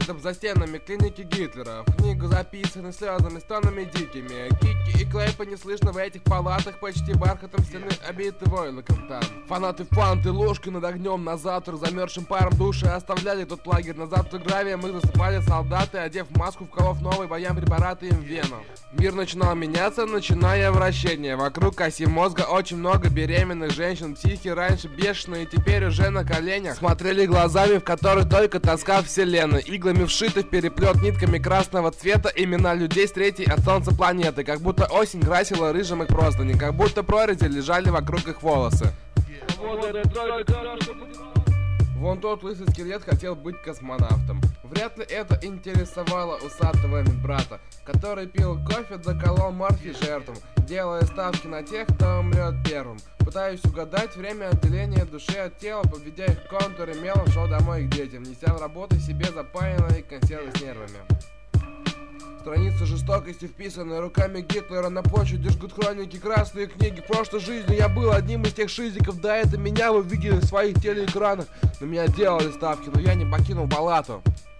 Где-то за стенами клиники Гитлера в книгу записаны слезами, стонами дикими. Кики и Клейпа не слышно в этих палатах, почти бархатом стены обиты войлоком там. Фанаты фанты, ложки над огнем, на завтра замерзшим паром души оставляли тот лагерь. На завтра гравия мы засыпали солдаты, одев маску, вколов новый боям препараты им в вену. Мир начинал меняться, начиная вращение. Вокруг оси мозга очень много беременных женщин. Психи раньше бешеные, теперь уже на коленях. Смотрели глазами, в которых только тоска вселенной. Иглами вшиты в переплет нитками красного цвета имена людей с третьей от солнца планеты. Как будто осень красила рыжим их простыни, как будто прорези лежали вокруг их волосы. Вон тот лысый скелет хотел быть космонавтом. Вряд ли это интересовало усатого медбрата, который пил кофе, доколол морфий жертвам, делая ставки на тех, кто умрет первым. Пытаюсь угадать время отделения души от тела, поведя их контуры мелом, шел домой к детям, неся в работу себе запаянные консервы с нервами. Страницы жестокости, вписанные руками Гитлера на площади, жгут хроники, красные книги. В прошлой жизни я был одним из тех шизиков, да это меня вы видели в своих телеэкранах. На меня делали ставки, но я не покинул палату.